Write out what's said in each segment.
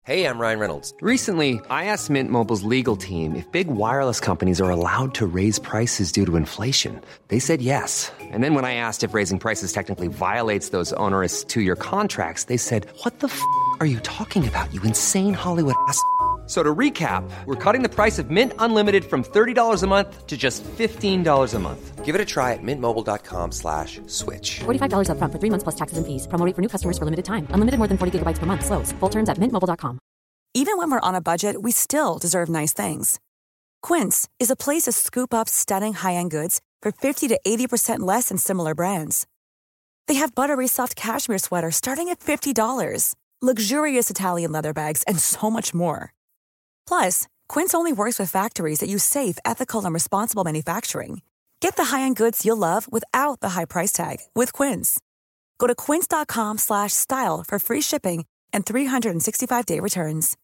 Hey, I'm Ryan Reynolds. Recently, I asked Mint Mobile's legal team if big wireless companies are allowed to raise prices due to inflation. They said yes. And then when I asked if raising prices technically violates those onerous two-year contracts, they said, "What the are you talking about, you insane Hollywood ass?" So to recap, we're cutting the price of Mint Unlimited from $30 a month to just $15 a month. Give it a try at mintmobile.com/switch. $45 up front for 3 months plus taxes and fees. Promo rate for new customers for limited time. Unlimited more than 40 gigabytes per month. Slows full terms at mintmobile.com. Even when we're on a budget, we still deserve nice things. Quince is a place to scoop up stunning high-end goods for 50 to 80% less than similar brands. They have buttery soft cashmere sweaters starting at $50, luxurious Italian leather bags, and so much more. Plus, Quince only works with factories that use safe, ethical, and responsible manufacturing. Get the high-end goods you'll love without the high price tag with Quince. Go to quince.com/style for free shipping and 365-day returns.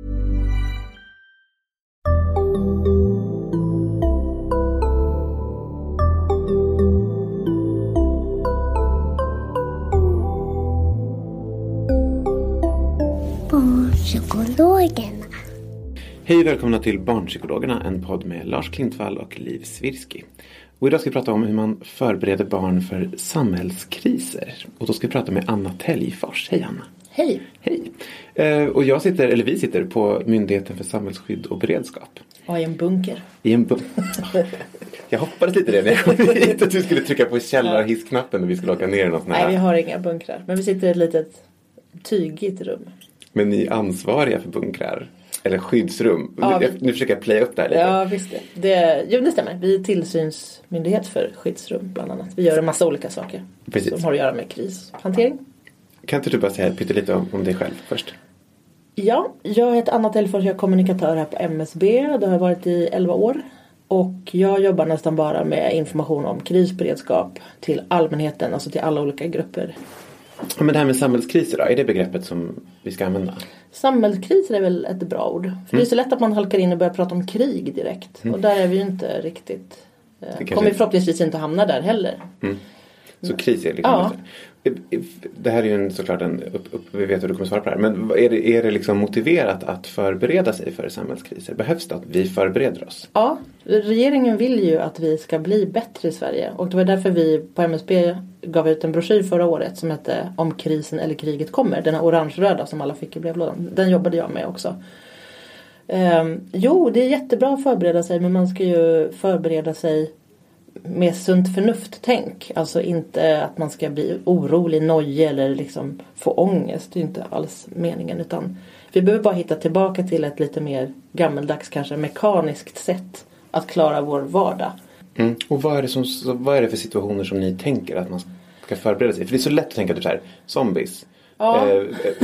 Barnpsykologerna. Hej och välkomna till Barnpsykologerna, en podd med Lars Klintvall och Liv Svirsky. Och idag ska vi prata om hur man förbereder barn för samhällskriser. Och då ska vi prata med Anna Täljfors. Hej Anna. Hej. Hej. Och vi sitter på Myndigheten för samhällsskydd och beredskap. Ja, i en bunker. Jag hoppades lite det när jag kom hit att du skulle trycka på källarhissknappen och vi skulle åka ner något nära. Nej, vi har inga bunkrar. Men vi sitter i ett litet tygigt rum. Men ni är ansvariga för bunkrar? Eller skyddsrum? Ja, nu försöker jag playa upp det här lite. Ja, visst det stämmer. Vi är tillsynsmyndighet för skyddsrum bland annat. Vi gör en massa olika saker. Precis. Som har att göra med krishantering. Kan inte du bara säga pyttelite om dig själv först? Ja, jag heter Anna Täljfors, jag är kommunikatör här på MSB. Det har jag varit i 11 år. Och jag jobbar nästan bara med information om krisberedskap till allmänheten, alltså till alla olika grupper. Men det här med samhällskriser då, är det begreppet som vi ska använda? Samhällskriser är väl ett bra ord. För det är så lätt att man halkar in och börjar prata om krig direkt. Och där är vi ju inte riktigt... Kommer förhoppningsvis inte hamna där heller. Så kris är liksom... Ja. Det här är ju såklart vi vet hur du kommer svara på det här. Men är det liksom motiverat att förbereda sig för samhällskriser? Behövs det att vi förbereder oss? Ja, regeringen vill ju att vi ska bli bättre i Sverige. Och det var därför vi på MSB gav ut en broschyr förra året som hette Om krisen eller kriget kommer. Den här orange-röda som alla fick i brevlådan. Den jobbade jag med också. Jo, det är jättebra att förbereda sig, men man ska ju förbereda sig med sunt förnuft-tänk. Alltså inte att man ska bli orolig, nojig eller liksom få ångest. Det är inte alls meningen. Utan vi behöver bara hitta tillbaka till ett lite mer gammeldags, kanske mekaniskt sätt att klara vår vardag. Och vad är det för situationer som ni tänker att man ska förbereda sig? För det är så lätt att tänka typ så här, zombies. Ja.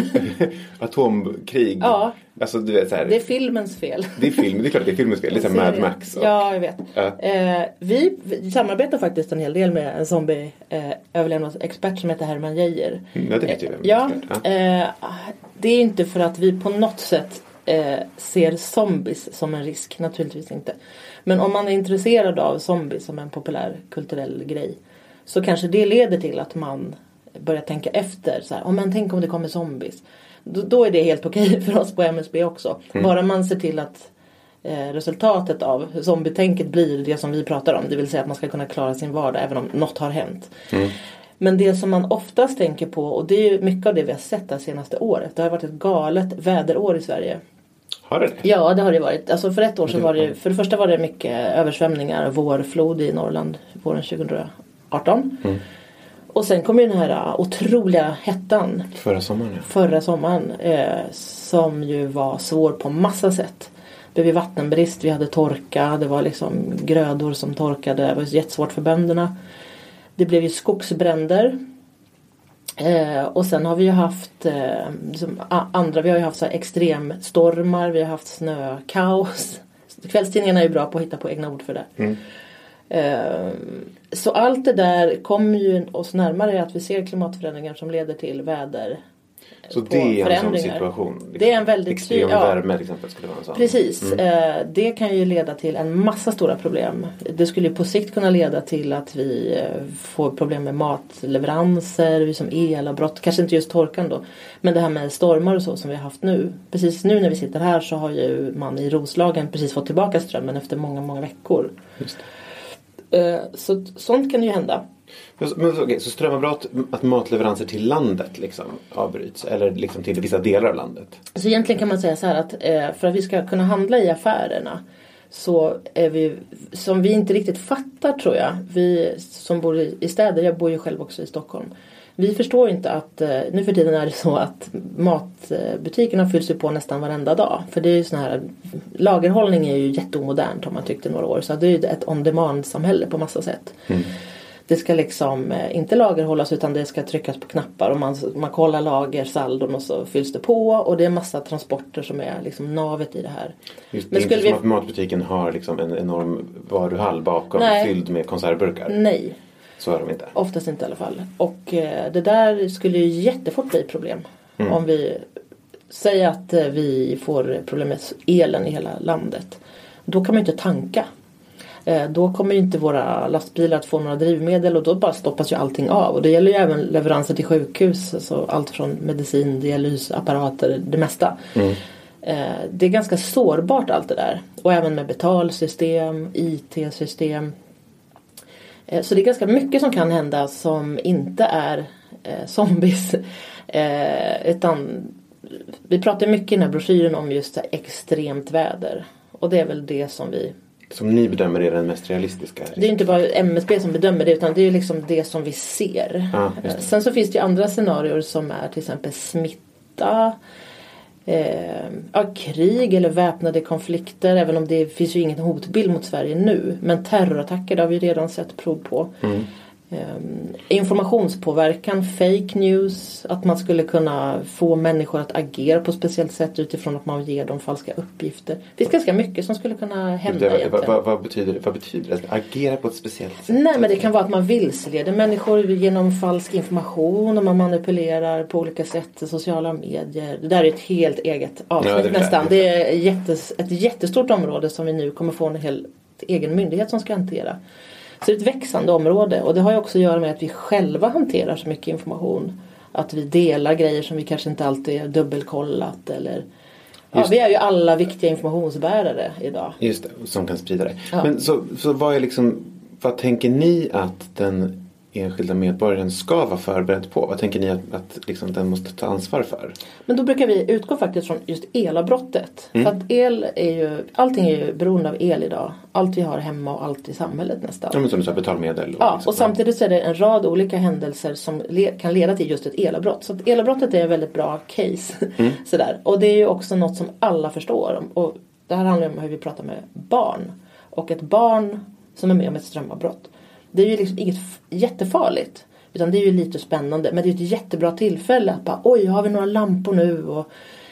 Atomkrig. Ja. Alltså, du vet, så här, det är filmens fel. Det är klart det är filmens fel. Det är så Mad Max. Ja, jag vet. Ja. Vi samarbetar faktiskt en hel del med en zombie-överlevnadsexpert som heter Herman Geijer. Ja, det vet jag. Det är inte för att vi på något sätt ser zombies som en risk. Naturligtvis inte. Men om man är intresserad av zombies som en populär kulturell grej, så kanske det leder till att man börja tänka efter så här, tänk om det kommer zombies, då är det helt okej för oss på MSB också. Bara man ser till att resultatet av zombietänket blir det som vi pratar om, det vill säga att man ska kunna klara sin vardag även om något har hänt. Men det som man oftast tänker på, och det är mycket av det vi har sett det senaste året, det har varit ett galet väderår i Sverige. Har det? Ja, det har det varit. Alltså för ett år sedan var det, för det första var det mycket översvämningar, vårflod i Norrland våren 2018. Och sen kom ju den här otroliga hettan. Förra sommaren. Som ju var svår på massa sätt. Det blev vattenbrist, vi hade torka. Det var liksom grödor som torkade. Det var jättesvårt för bönderna. Det blev ju skogsbränder. Och sen har vi ju haft vi har ju haft så här extremstormar. Vi har haft snökaos. Kvällstidningarna är ju bra på att hitta på egna ord för det. Så allt det där kommer ju oss närmare att vi ser klimatförändringar som leder till Så det är en sån situation? Liksom. Det är en väldigt extrem värme till exempel skulle vara en sån. Precis. Det kan ju leda till en massa stora problem. Det skulle på sikt kunna leda till att vi får problem med matleveranser, som elavbrott, kanske inte just torkan då. Men det här med stormar och så som vi har haft nu. Precis nu när vi sitter här så har ju man i Roslagen precis fått tillbaka strömmen efter många, många veckor. Just det. Så sånt kan ju hända. Men, så strömavbrott, att matleveranser till landet liksom avbryts eller liksom till vissa delar av landet? Så egentligen kan man säga så här att för att vi ska kunna handla i affärerna så är vi, som vi inte riktigt fattar tror jag, vi som bor i städer, jag bor ju själv också i Stockholm. Vi förstår inte att nu för tiden är det så att matbutikerna fylls ju på nästan varenda dag. För det är ju sån här, lagerhållning är ju jätteomodernt har man tyckt i några år. Så det är ju ett on-demand-samhälle på massa sätt. Det ska liksom inte lagerhållas utan det ska tryckas på knappar och man kollar lagersaldon och så fylls det på och det är massa transporter som är liksom navet i det här. Just, det är inte som att matbutiken har liksom en enorm varuhall bakom fylld med konservburkar. Nej. Så är de inte. Oftast inte i alla fall. Och det där skulle ju jättefort bli problem om vi säger att vi får problem med elen i hela landet. Då kan man ju inte tanka. Då kommer ju inte våra lastbilar att få några drivmedel och då bara stoppas ju allting av. Och det gäller ju även leveranser till sjukhus. Alltså allt från medicin, dialysapparater, det mesta. Det är ganska sårbart allt det där. Och även med betalsystem, IT-system. Så det är ganska mycket som kan hända som inte är zombies. Utan vi pratar mycket i den här broschyren om just extremt väder. Och det är väl det som vi... Som ni bedömer är den mest realistiska? Det är inte bara MSB som bedömer det utan det är liksom det som vi ser. Sen så finns det ju andra scenarier som är till exempel smitta, krig eller väpnade konflikter. Även om det finns ju ingen hotbild mot Sverige nu. Men terrorattacker, det har vi redan sett prov på. Informationspåverkan, fake news, att man skulle kunna få människor att agera på ett speciellt sätt utifrån att man ger dem falska uppgifter. Det finns ganska mycket som skulle kunna hända egentligen. Vad betyder det? Att agera på ett speciellt sätt? Nej, men det kan vara att man vilseleder människor genom falsk information och man manipulerar på olika sätt i sociala medier. Det där är ett helt eget avsnitt nästan. Det är ett jättestort område som vi nu kommer få en helt egen myndighet som ska hantera. Så det är ett växande område och det har ju också att göra med att vi själva hanterar så mycket information. Att vi delar grejer som vi kanske inte alltid har dubbelkollat eller... Ja, vi är ju alla viktiga informationsbärare idag. Just det, som kan sprida det. Ja. Men så vad är liksom... Vad tänker ni att den enskilda medborgaren ska vara förberedd på? Vad tänker ni att liksom den måste ta ansvar för? Men då brukar vi utgå faktiskt från just elavbrottet. För att allting är ju beroende av el idag. Allt vi har hemma och allt i samhället nästan. Ja, men som du sa, betalmedel. Och samtidigt så är det en rad olika händelser som kan leda till just ett elavbrott. Så att elavbrottet är en väldigt bra case. Sådär. Och det är ju också något som alla förstår. Och det här handlar om hur vi pratar med barn. Och ett barn som är med om ett strömavbrott. Det är ju liksom inget jättefarligt. Utan det är ju lite spännande. Men det är ett jättebra tillfälle att bara, oj, har vi några lampor nu? Och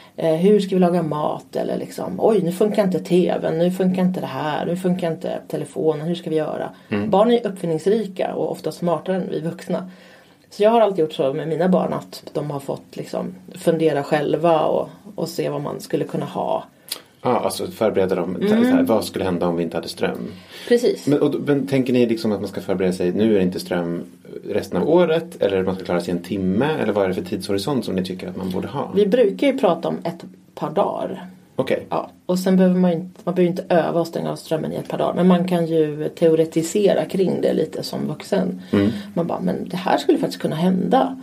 hur ska vi laga mat? Eller liksom, oj, nu funkar inte tvn. Nu funkar inte det här. Nu funkar inte telefonen. Hur ska vi göra? Barn är uppfinningsrika och ofta smartare än vi vuxna. Så jag har alltid gjort så med mina barn att de har fått liksom fundera själva och se vad man skulle kunna ha. Ja, alltså förbereda dem. Vad skulle hända om vi inte hade ström? Precis. Men tänker ni liksom att man ska förbereda sig, nu är det inte ström resten av året? Eller man ska klara sig en timme? Eller vad är det för tidshorisont som ni tycker att man borde ha? Vi brukar ju prata om ett par dagar. Okej. Ja, och sen behöver man behöver inte öva och stänga av strömmen i ett par dagar. Men man kan ju teoretisera kring det lite som vuxen. Man bara, men det här skulle faktiskt kunna hända.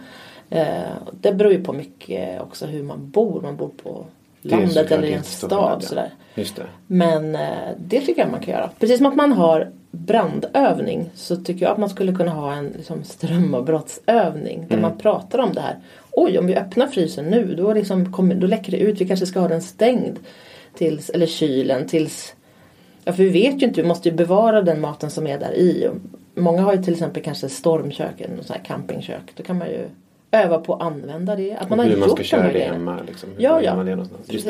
Det beror ju på mycket också hur man bor. Man bor på landet eller i en stad. Sådär. Just det. Men det tycker jag man kan göra. Precis som att man har brandövning så tycker jag att man skulle kunna ha en liksom, strömavbrottsövning. Där man pratar om det här. Oj, om vi öppnar frysen nu då, då läcker det ut. Vi kanske ska ha den stängd tills, eller kylen tills... Ja, för vi vet ju inte. Vi måste ju bevara den maten som är där i. Många har ju till exempel kanske stormkök, en sån här campingkök. Då kan man ju öva på att använda det. Att man har hur man ska gjort köra det hemma. Liksom. Ja. Just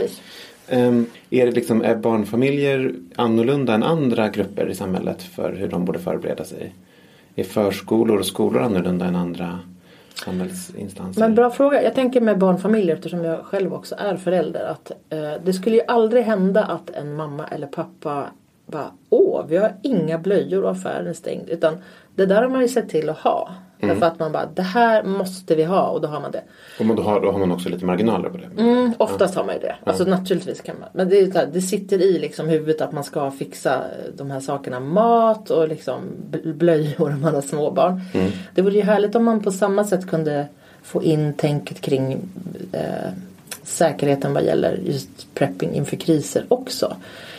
det. Är barnfamiljer annorlunda än andra grupper i samhället för hur de borde förbereda sig? Är förskolor och skolor annorlunda än andra samhällsinstanser? Men bra fråga. Jag tänker med barnfamiljer, eftersom jag själv också är förälder, att det skulle ju aldrig hända att en mamma eller pappa bara, vi har inga blöjor och affären är stängd. Utan det där har man ju sett till att ha. Därför att man bara, det här måste vi ha, och då har man det. Och då har man också lite marginaler på det. Oftast har man ju det. Alltså naturligtvis kan man. Men det sitter i liksom huvudet att man ska fixa de här sakerna. Mat och liksom blöjor om man har småbarn. Det vore ju härligt om man på samma sätt kunde få in tänket kring säkerheten vad gäller just prepping inför kriser också.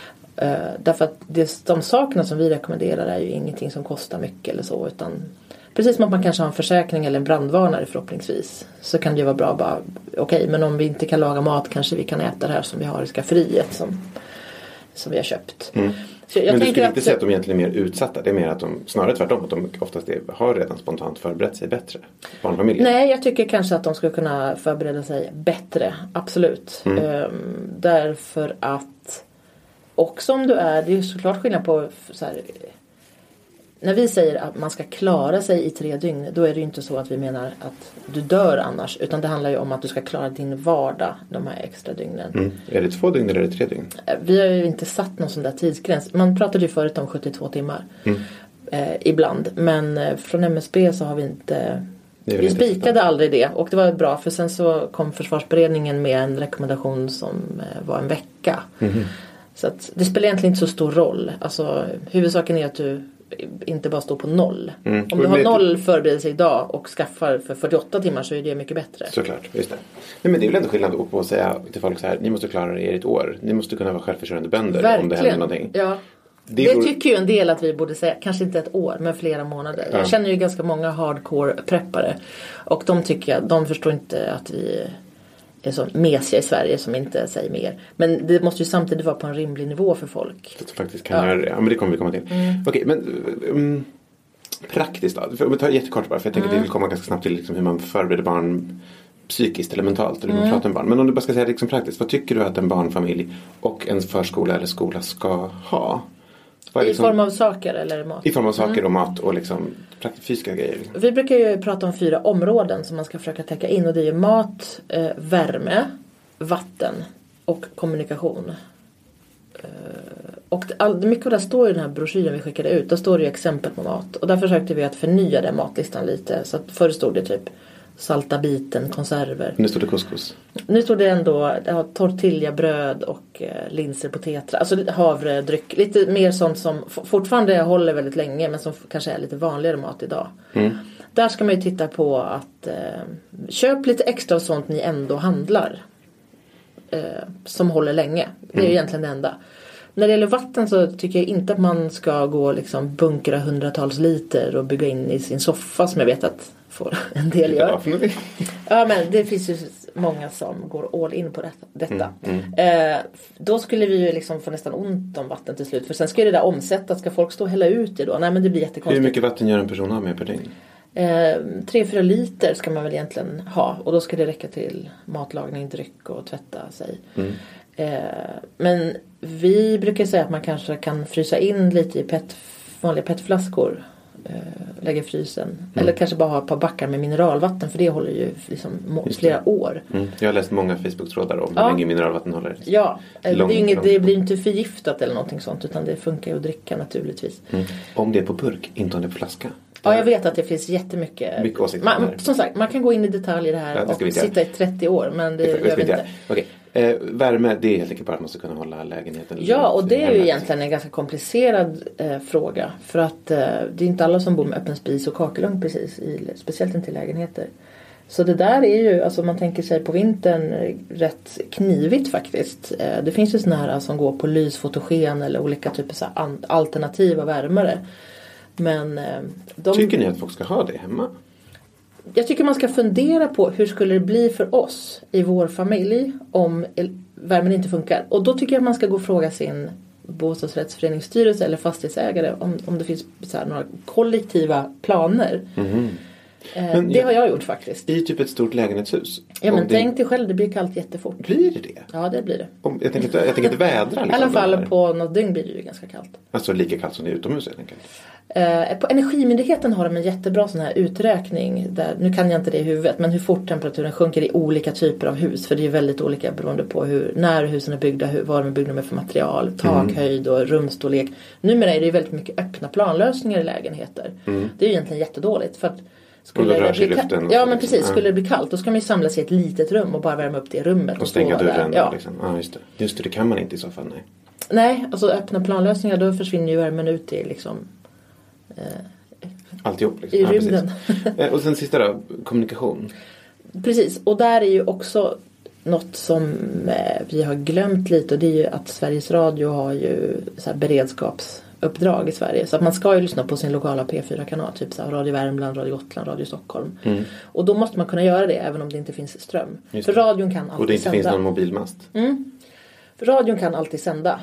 Därför att de sakerna som vi rekommenderar är ju ingenting som kostar mycket eller så, utan precis som att man kanske har en försäkring eller en brandvarnare förhoppningsvis, så kan det ju vara bra bara, okej, men om vi inte kan laga mat kanske vi kan äta det här som vi har i skafferiet som vi har köpt. Så men du skulle inte säga att de egentligen är mer utsatta? Det är mer att de, snarare tvärtom, att de oftast har redan spontant förberett sig bättre, barnfamiljer? Nej, jag tycker kanske att de skulle kunna förbereda sig bättre, absolut. Därför att också om det är ju såklart skillnad på så här, när vi säger att man ska klara sig i 3 dygn, då är det ju inte så att vi menar att du dör annars, utan det handlar ju om att du ska klara din vardag de här extra dygnen. Är det 2 dygn eller är det 3 dygn? Vi har ju inte satt någon sån där tidsgräns. Man pratade ju förut om 72 timmar ibland, men från MSB så har vi inte... Vi spikade aldrig det, och det var bra, för sen så kom försvarsberedningen med en rekommendation som var en vecka. Så att det spelar egentligen inte så stor roll. Alltså, huvudsaken är att du inte bara står på 0. Om du har 0 förberedelse idag och skaffar för 48 timmar, så är det mycket bättre. Såklart, just det. Nej, men det är väl ändå skillnad på att säga till folk så här: ni måste klara er i ett år. Ni måste kunna vara självförsörjande bönder. Verkligen. Om det händer någonting. Ja. Det tycker ju en del att vi borde säga, kanske inte ett år, men flera månader. Jag känner ju ganska många hardcore preppare, och de förstår inte att vi är så mesiga i Sverige som inte säger mer. Men det måste ju samtidigt vara på en rimlig nivå för folk. Det faktiskt kan göra det. Ja, men det kommer vi komma till. Okej, men praktiskt då? För, om vi tar jättekort bara, för jag tänker att vi vill komma ganska snabbt till liksom hur man förbereder barn psykiskt eller mentalt, eller hur man pratar om barn. Men om du bara ska säga liksom praktiskt, vad tycker du att en barnfamilj och en förskola eller skola ska ha? Liksom, i form av saker eller mat? I form av saker och mat och liksom fysiska grejer. Vi brukar ju prata om 4 områden som man ska försöka täcka in, och det är ju mat, värme, vatten och kommunikation. Och mycket av det står i den här broschyren vi skickade ut. Där står det ju exempel på mat, och där försökte vi att förnya den matlistan lite. Så att förr stod det typ salta biten, konserver. Nu står det couscous. Nu står det ändå tortillabröd och linser på tetra. Alltså havredryck. Lite mer sånt som fortfarande håller väldigt länge, men som kanske är lite vanligare mat idag. Där ska man ju titta på att köp lite extra av sånt ni ändå handlar. Som håller länge. Det är ju egentligen det enda. När det gäller vatten så tycker jag inte att man ska gå liksom bunkra 100-tals liter och bygga in i sin soffa, som jag vet att en del gör. Ja, men det finns ju många som går all in på detta. Då skulle vi ju liksom få nästan ont om vatten till slut. För sen ska det där omsättas. Ska folk stå och hälla ut det då? Nej, men det blir jättekonstigt. Hur mycket vatten gör en person av med per dygn? 3-4 liter ska man väl egentligen ha. Och då ska det räcka till matlagning, dryck och tvätta sig. Men vi brukar säga att man kanske kan frysa in lite i vanliga petflaskor. Lägga i frysen. Eller kanske bara ha ett par backar med mineralvatten, för det håller ju liksom flera år. Jag har läst många Facebook-trådar om hur länge mineralvatten håller. Ja, det blir inte förgiftat eller någonting sånt, utan det funkar ju att dricka naturligtvis. Om det är på burk, inte om det är på flaska. Ja, jag vet att det finns jättemycket åsikter. Som sagt, man kan gå in i detalj i det här och sitta i 30 år, men det gör vi inte. Okej. Värme, det är helt enkelt bara att man ska kunna hålla lägenheten. Ja, och det är ju egentligen en ganska komplicerad fråga. För att det är inte alla som bor med öppen spis och kakelugn precis, speciellt inte i lägenheter. Så det där är ju, alltså man tänker sig på vintern, rätt knivigt faktiskt. Det finns ju såna här som går på lysfotogen eller olika typer av alternativa värmare. Men tycker ni att folk ska ha det hemma? Jag tycker man ska fundera på hur skulle det bli för oss i vår familj om värmen inte funkar. Och då tycker jag man ska gå och fråga sin bostadsrättsföreningsstyrelse eller fastighetsägare om det finns så här några kollektiva planer. Men det har jag gjort faktiskt. I typ ett stort lägenhetshus. Ja, men tänk dig själv, det blir kallt jättefort. Blir det? Ja, det blir det. Jag tänker inte vädra. I alla fall på något dygn blir det ju ganska kallt. Alltså lika kallt som det är utomhus helt enkelt. På Energimyndigheten har de en jättebra sån här uträkning. Där, nu kan jag inte det i huvudet, men hur fort temperaturen sjunker i olika typer av hus. För det är väldigt olika beroende på när husen är byggda, vad de är byggda med för material, takhöjd och rumstorlek. Numera är det ju väldigt mycket öppna planlösningar i lägenheter. Det är ju egentligen jättedåligt. För att skulle det bli kallt, då ska man ju samlas i ett litet rum och bara värma upp det rummet. Och stänga dörren. Ja. Liksom. Just det, det kan man inte i så fall, nej. Nej, alltså öppna planlösningar, då försvinner ju värmen ut i liksom... alltihop liksom. I rymden. Och sen sista då, kommunikation. Precis, och där är ju också något som vi har glömt lite, och det är ju att Sveriges Radio har ju så här beredskapsuppdrag i Sverige. Så att man ska ju lyssna på sin lokala P4-kanal, typ så här Radio Värmland, Radio Gotland, Radio Stockholm. Och då måste man kunna göra det även om det inte finns ström. För radion kan alltid sända. Och det inte finns någon mobilmast. För radion kan alltid sända.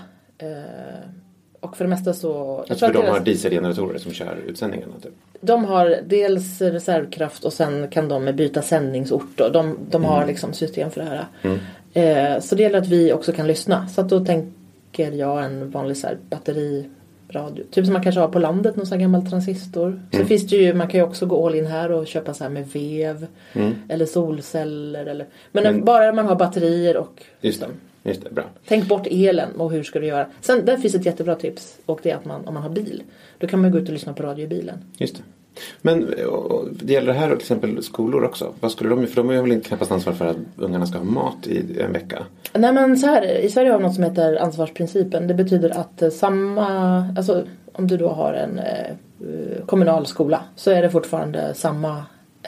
Och för det mesta så... För de har dieselgeneratorer som kör utsändningarna typ. De har dels reservkraft och sen kan de byta sändningsort. Och de har liksom system för det här. Så det gäller att vi också kan lyssna. Så att då tänker jag en vanlig så här batteriradio. Typ som man kanske har på landet, någon sån här gammal transistor. Så finns det ju, man kan ju också gå all in här och köpa så här med vev. Eller solceller. Eller, men bara man har batterier och... Just det, bra. Tänk bort elen och hur ska du göra. Sen där finns ett jättebra tips, och det är att om man har bil, då kan man gå ut och lyssna på radio i bilen. Just det. Men det gäller det här till exempel skolor också. Vad skulle de, för de är väl inte knappast ansvar för att ungarna ska ha mat i en vecka? Nej, men så här, i Sverige har vi något som heter ansvarsprincipen. Det betyder att alltså om du då har en kommunal skola, så är det fortfarande samma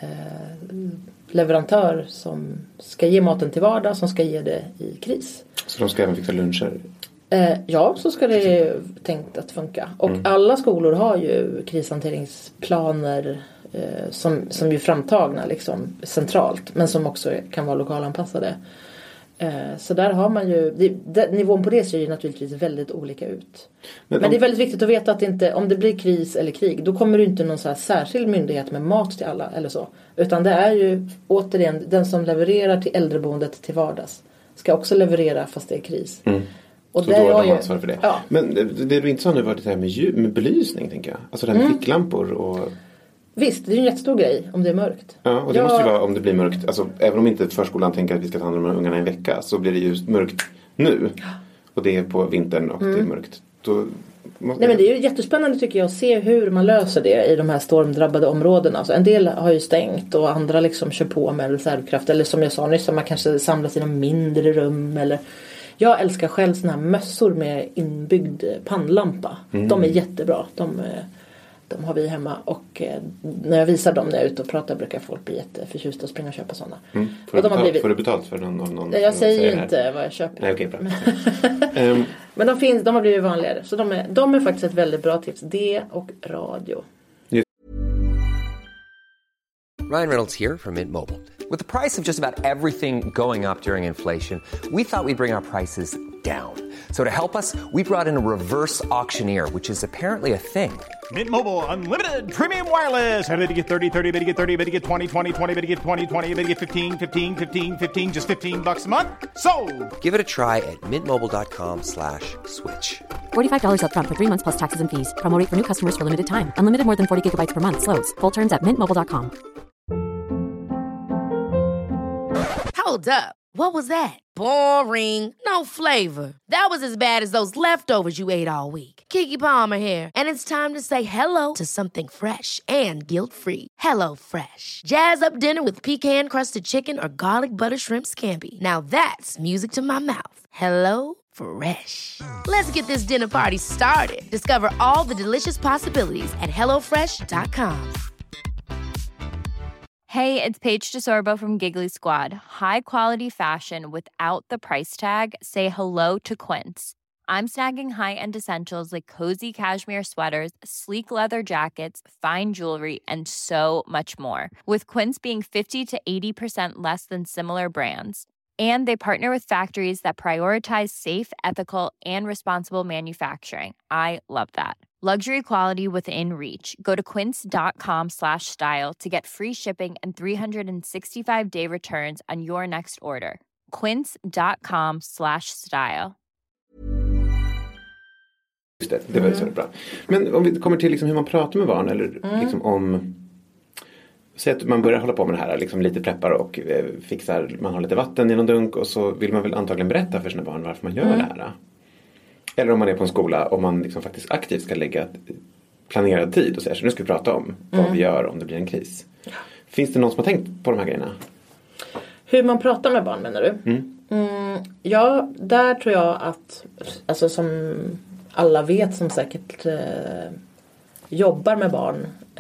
leverantör som ska ge maten till vardag, som ska ge det i kris. Så de ska även fixa luncher? Ja, så ska det tänkt att funka. Och alla skolor har ju krishanteringsplaner som ju framtagna liksom centralt, men som också kan vara lokalanpassade. Så där har man ju nivån på det ser ju naturligtvis väldigt olika ut. Men det är väldigt viktigt att veta att inte, om det blir kris eller krig, då kommer det inte någon så här särskild myndighet med mat till alla eller så, utan det är ju återigen den som levererar till äldreboendet till vardags ska också leverera fast det är kris. Och så då har de ansvar för det. Ja. Men det du inte sa nu var det här med belysning, tänker jag. Alltså det här med ficklampor och... Visst, det är ju en jättestor grej om det är mörkt. Ja, och det måste ju vara om det blir mörkt. Alltså, även om inte förskolan tänker att vi ska ta hand om ungarna i en vecka, så blir det ju mörkt nu. Och det är på vintern och det är mörkt. Nej, men det är ju jättespännande tycker jag att se hur man löser det i de här stormdrabbade områdena. Alltså, en del har ju stängt och andra liksom kör på med reservkraft. Eller som jag sa nyss, man kanske samlas i några mindre rum. Eller... Jag älskar själv såna här mössor med inbyggd pannlampa. De är jättebra. De har vi hemma, och när jag visar dem när jag är ute och pratar brukar folk bli jätteförtjusta och springa och köpa sådana. Får du betalt för någon jag säger ju inte vad jag köper. Nej, okej, bra. Men de har blivit vanligare. Så de är faktiskt ett väldigt bra tips. Det och radio. Ryan Reynolds here from Mint Mobile. With the price of just about everything going up during inflation, we thought we'd bring our prices down. So to help us, we brought in a reverse auctioneer, which is apparently a thing. Mint Mobile Unlimited Premium Wireless. How to get 30, 30, bit to get 30, bit to get 20, 20, 20, bit to get 20, 20, bit to get 15, 15, 15, 15, just $15 a month? Sold! Give it a try at mintmobile.com/switch. $45 up front for 3 months plus taxes and fees. Promo rate for new customers for limited time. Unlimited more than 40 gigabytes per month. Slows full terms at mintmobile.com. Hold up. What was that? Boring. No flavor. That was as bad as those leftovers you ate all week. Keke Palmer here, and it's time to say hello to something fresh and guilt-free. Hello Fresh. Jazz up dinner with pecan-crusted chicken or garlic butter shrimp scampi. Now that's music to my mouth. Hello Fresh. Let's get this dinner party started. Discover all the delicious possibilities at hellofresh.com. Hey, it's Paige DeSorbo from Giggly Squad. High quality fashion without the price tag. Say hello to Quince. I'm snagging high-end essentials like cozy cashmere sweaters, sleek leather jackets, fine jewelry, and so much more. With Quince being 50 to 80% less than similar brands. And they partner with factories that prioritize safe, ethical, and responsible manufacturing. I love that. Luxury quality within reach. Go to quince.com/style to get free shipping and 365-day returns on your next order. Quince.com/style. Just det var ju så bra. Men om vi kommer till liksom hur man pratar med barn eller liksom om... Säg att man börjar hålla på med det här, liksom lite preppar och fixar, man har lite vatten i någon dunk och så vill man väl antagligen berätta för sina barn varför man gör det här. Eller om man är på en skola och man liksom faktiskt aktivt ska lägga planerad tid och säga så nu ska vi prata om vad vi gör om det blir en kris. Finns det någon som har tänkt på de här grejerna? Hur man pratar med barn menar du? Ja, där tror jag att, alltså som alla vet som säkert jobbar med barn,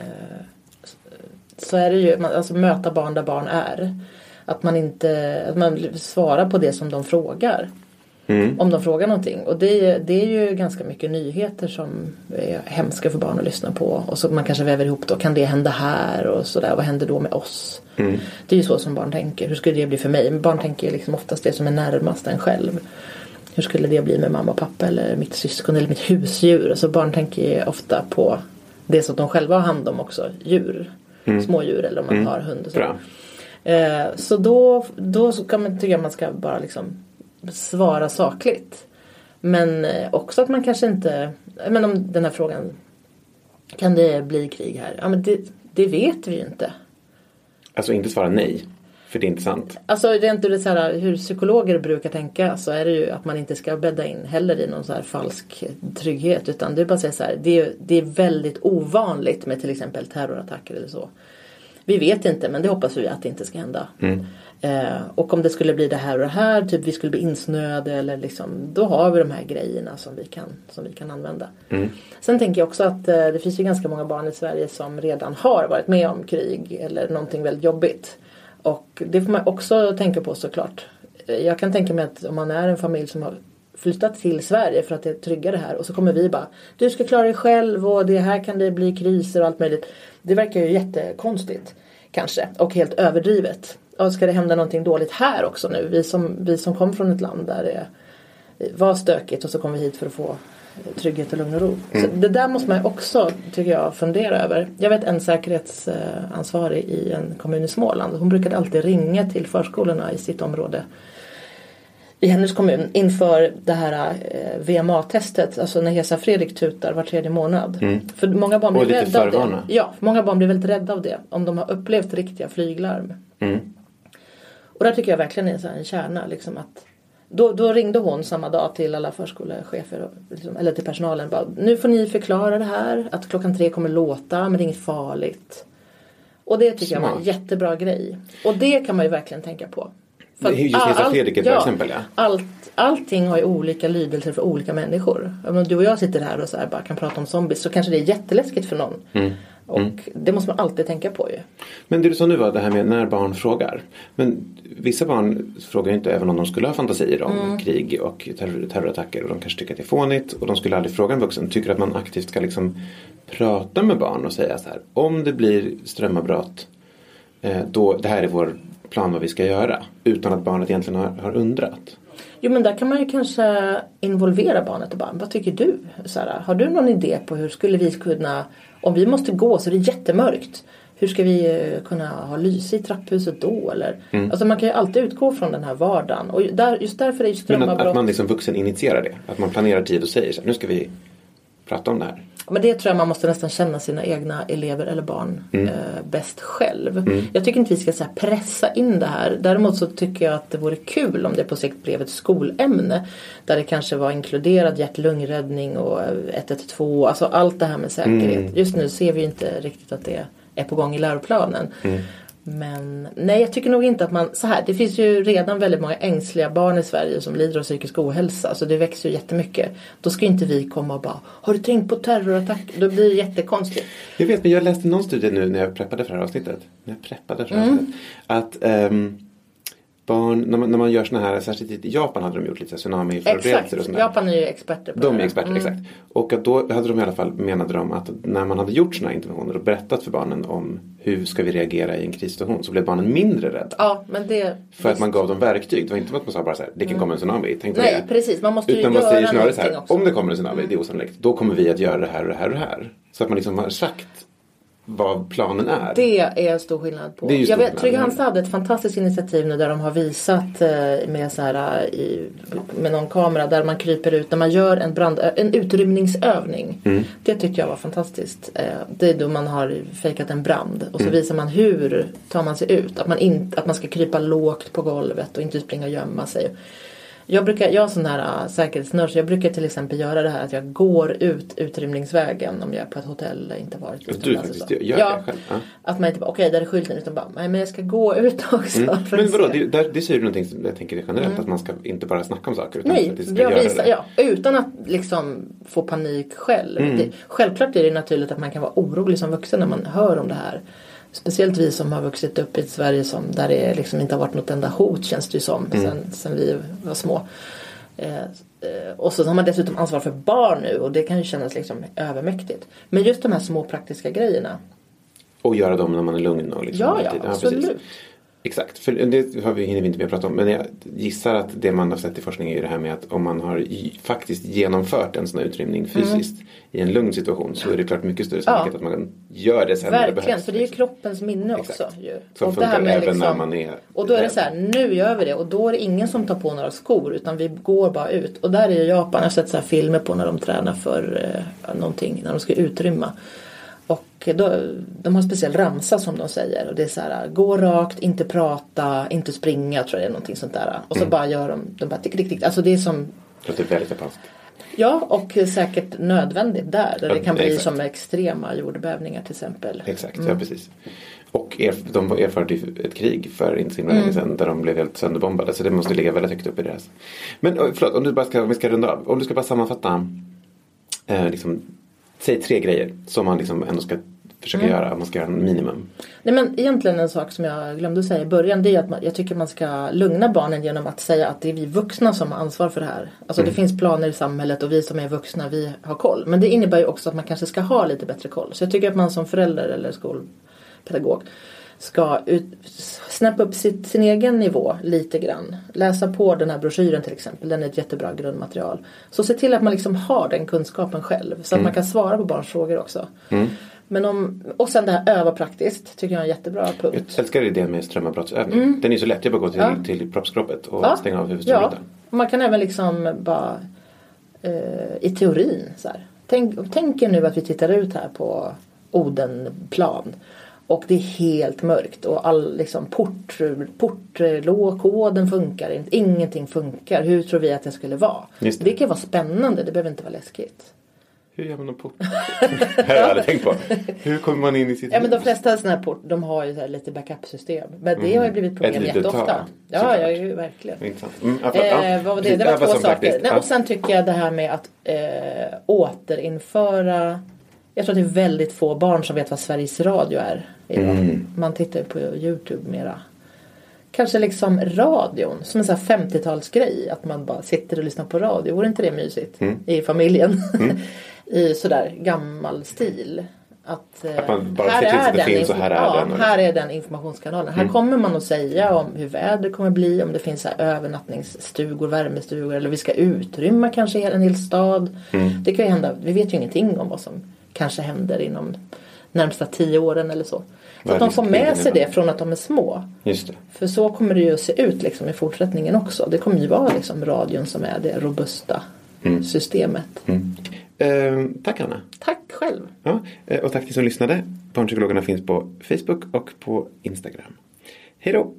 så är det ju, alltså möta barn där barn är. Att man svarar på det som de frågar. Om de frågar någonting. Och det är ju ganska mycket nyheter som är hemska för barn att lyssna på. Och så man kanske väver ihop då. Kan det hända här? Och sådär. Vad händer då med oss? Det är ju så som barn tänker. Hur skulle det bli för mig? Men barn tänker liksom oftast det som är närmast en själv. Hur skulle det bli med mamma och pappa? Eller mitt syskon eller mitt husdjur? Så barn tänker ofta på det som de själva har hand om också. Djur. Smådjur eller om man har hund. Och så. Så då kan man, tycker jag man ska bara liksom svara sakligt. Men också att man kanske inte... Men om den här frågan... Kan det bli krig här? Ja, men det vet vi ju inte. Alltså inte svara nej. För det är inte sant. Alltså rent ur det så här, hur psykologer brukar tänka så är det ju att man inte ska bädda in heller i någon så här falsk trygghet. Utan det är bara att säga så här, det är väldigt ovanligt med till exempel terrorattacker eller så. Vi vet inte, men det hoppas vi att det inte ska hända. Och om det skulle bli det här och det här, typ vi skulle bli insnöade eller liksom, då har vi de här grejerna som vi kan använda. Sen tänker jag också att det finns ju ganska många barn i Sverige som redan har varit med om krig eller någonting väldigt jobbigt. Och det får man också tänka på såklart. Jag kan tänka mig att om man är en familj som har flyttat till Sverige för att det är tryggare här och så kommer vi bara, du ska klara dig själv och det här kan det bli kriser och allt möjligt. Det verkar ju jättekonstigt kanske och helt överdrivet. Och ska det hända någonting dåligt här också nu? Vi som kom från ett land där det var stökigt och så kom vi hit för att få trygghet och lugn och ro. Så det där måste man också, tycker jag, fundera över. Jag vet en säkerhetsansvarig i en kommun i Småland. Hon brukade alltid ringa till förskolorna i sitt område i hennes kommun inför det här VMA-testet, alltså när Hesa Fredrik tutar var 3:e månad. För många barn blir rädda av det. Ja, många barn blir väldigt rädda av det om de har upplevt riktiga flyglarm. Och där tycker jag verkligen är en kärna liksom att då ringde hon samma dag till alla förskolechefer liksom, eller till personalen bara, nu får ni förklara det här att 3:00 kommer låta men det är inget farligt. Och det tycker jag var en jättebra grej. Och det kan man ju verkligen tänka på. För just Hesa Fredrik ett exempel, ja. Allting har ju olika lydelser för olika människor. Om du och jag sitter här och så här bara kan prata om zombies så kanske det är jätteläskigt för någon. Och det måste man alltid tänka på ju. Men det du sa nu var det här med när barn frågar. Men vissa barn frågar inte även om de skulle ha fantasier om krig och terrorattacker. Och de kanske tycker att det är fånigt. Och de skulle aldrig fråga en vuxen. Tycker att man aktivt ska liksom prata med barn och säga så här. Om det blir strömavbrott. Då, det här är vår plan vad vi ska göra. Utan att barnet egentligen har undrat. Jo, men där kan man ju kanske involvera barnet och bara, vad tycker du? Sara? Har du någon idé på hur skulle vi kunna, om vi måste gå så det är jättemörkt, hur ska vi kunna ha lys i trapphuset då? Eller? Alltså man kan ju alltid utgå från den här vardagen. Och just därför är ju strömavbrott... Men att man liksom vuxen initierar det. Att man planerar tid och säger så här, nu ska vi prata om det här. Men det tror jag man måste nästan känna sina egna elever eller barn bäst själv. Jag tycker inte vi ska så här, pressa in det här. Däremot så tycker jag att det vore kul om det på sikt blev ett skolämne. Där det kanske var inkluderad hjärt-lungräddning och 112. Alltså allt det här med säkerhet. Just nu ser vi inte riktigt att det är på gång i läroplanen. Men nej, jag tycker nog inte att man... Så här, det finns ju redan väldigt många ängsliga barn i Sverige som lider av psykisk ohälsa. Så det växer ju jättemycket. Då ska inte vi komma och bara, har du tänkt på terrorattack? Då blir det jättekonstigt. Jag vet, men jag läste någon studie nu när jag preppade för det här avsnittet. Att barn, när man gör såna här, särskilt i Japan hade de gjort lite tsunami-förberedelser och sånt där. Japan är ju experter på det. De är experter, exakt. Och att då hade de i alla fall, menade de att när man hade gjort såna här interventioner och berättat för barnen om hur ska vi reagera i en krissituation så blev barnen mindre rädda. Ja, men det... För att man gav dem verktyg. Det var inte att man sa bara så här, det kan komma en tsunami. Nej, precis. Man måste ju utan göra man säger snarare så här, också. om det kommer en tsunami, det är osannolikt. Då kommer vi att göra det här och det här och det här. Så att man liksom har sagt vad planen är. Det är stor skillnad på. Jag vet, Trygg-Hansa hade ett fantastiskt initiativ nu där de har visat med så här med någon kamera där man kryper ut när man gör en utrymningsövning. Det tyckte jag var fantastiskt. Det är då man har fejkat en brand och så visar man hur tar man sig ut. Att man ska krypa lågt på golvet och inte springa och gömma sig. Jag är sån här säkerhetsnörd, så jag brukar till exempel göra det här att jag går ut utrymningsvägen om jag är på ett hotell eller inte varit. Du faktiskt gör det själv. Ja. Att man inte bara, okej, där är skylten, utan bara, nej, men jag ska gå ut också. Men vadå, det säger du någonting som jag tänker är generellt, att man ska inte bara snacka om saker utan nej, att det ska göra det. Utan att liksom få panik själv. Självklart är det naturligt att man kan vara orolig som vuxen när man hör om det här. Speciellt vi som har vuxit upp i ett Sverige där det liksom inte har varit något enda hot, känns det ju som, sen vi var små. Och så har man dessutom ansvar för barn nu, och det kan ju kännas liksom övermäktigt. Men just de här små praktiska grejerna. Och göra dem när man är lugn och liksom. Ja, absolut. Precis. Exakt, för det hinner vi inte mer prata om. Men jag gissar att det man har sett i forskning är ju det här med att om man har faktiskt genomfört en sån här utrymning fysiskt i en lugn situation, så är det klart mycket större sannolikhet att man gör det sen när det behövs. Verkligen, för det är ju kroppens minne också. Ju. Som funkar även liksom, när man är... Och då är det så här, nu gör vi det. Och då är det ingen som tar på några skor, utan vi går bara ut. Och där är ju Japan, jag har sett så här filmer på när de tränar för någonting, när de ska utrymma. Och de har en speciell ramsa som de säger. Och det är så här, gå rakt, inte prata, inte springa, tror jag det är någonting sånt där. Och så bara gör de bara tick. Alltså det är som... Det är väldigt japanskt. Ja, och säkert nödvändigt där det kan bli som extrema jordbävningar till exempel. Exakt, ja precis. Och de har erfarit ett krig för inte så länge sedan där de blev helt sönderbombade. Så det måste ligga väldigt högt upp i deras. Men förlåt, om vi ska runda av. Om du ska bara sammanfatta liksom... Säg 3 grejer som man liksom ändå ska försöka göra. Man ska göra en minimum. Nej, men egentligen en sak som jag glömde säga i början, det är att jag tycker man ska lugna barnen genom att säga att det är vi vuxna som har ansvar för det här. Alltså det finns planer i samhället och vi som är vuxna, vi har koll. Men det innebär ju också att man kanske ska ha lite bättre koll. Så jag tycker att man som förälder eller skolpedagog ska snappa upp sin egen nivå lite grann. Läsa på den här broschyren till exempel. Den är ett jättebra grundmaterial. Så se till att man liksom har den kunskapen själv. Så att man kan svara på barns frågor också. Men och sen det här öva praktiskt tycker jag är en jättebra punkt. Jag älskar idén med strömavbrottsövning. Den är så lätt. Jag bara gå till proppskroppet och stänga av huvudströmmen. Ja, man kan även liksom bara i teorin så här. Tänk er nu att vi tittar ut här på Odenplan. Och det är helt mörkt och all liksom portlåkoden funkar inte. Ingenting funkar. Hur tror vi att det skulle vara? Det kan vara spännande, det behöver inte vara läskigt. Hur gör man en port? Det har jag aldrig tänkt på. Hur kommer man in i sitt men de flesta sådana här port, de har ju så här lite backup-system. Men det har ju blivit problem jätteofta. Ja, jag är ju verkligen. Vad var det? Det var 2 saker. Nej, och sen tycker jag det här med att återinföra... Jag tror att det är väldigt få barn som vet vad Sveriges Radio är idag. Man tittar på YouTube mera. Kanske liksom radion som en sån här 50-talsgrej. Att man bara sitter och lyssnar på radio. Vore inte det mysigt i familjen? I sådär gammal stil. Att man bara ser till att det finns och här är den. Här är den informationskanalen. Här kommer man att säga om hur väder kommer bli. Om det finns så här övernattningsstugor, värmestugor. Eller vi ska utrymma kanske en hel stad. Det kan ju hända. Vi vet ju ingenting om vad som kanske händer inom närmsta 10 åren eller så. Så att de får med sig det från att de är små. Just det. För så kommer det ju att se ut liksom i fortsättningen också. Det kommer ju vara liksom radion som är det robusta systemet. Tack Anna. Tack själv. Ja, och tack till som lyssnade. Barnpsykologerna finns på Facebook och på Instagram. Hej då!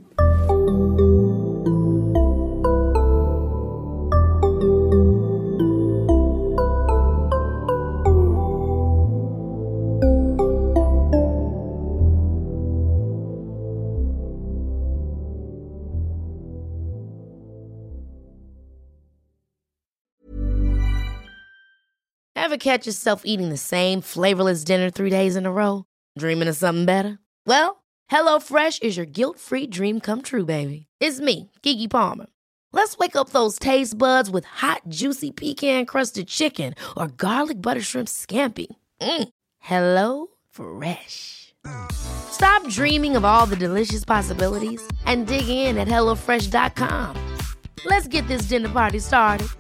Ever catch yourself eating the same flavorless dinner 3 days in a row? Dreaming of something better? Well, HelloFresh is your guilt-free dream come true, baby. It's me, Keke Palmer. Let's wake up those taste buds with hot, juicy pecan-crusted chicken or garlic butter shrimp scampi. Hello Fresh. Stop dreaming of all the delicious possibilities and dig in at HelloFresh.com. Let's get this dinner party started.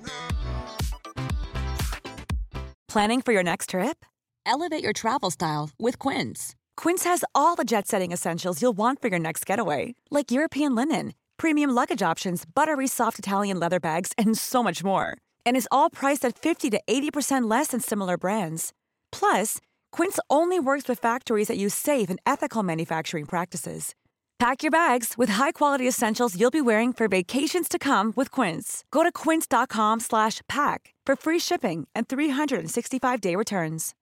Planning for your next trip? Elevate your travel style with Quince. Quince has all the jet-setting essentials you'll want for your next getaway, like European linen, premium luggage options, buttery soft Italian leather bags, and so much more. And is all priced at 50 to 80% less than similar brands. Plus, Quince only works with factories that use safe and ethical manufacturing practices. Pack your bags with high-quality essentials you'll be wearing for vacations to come with Quince. Go to quince.com/pack for free shipping and 365-day returns.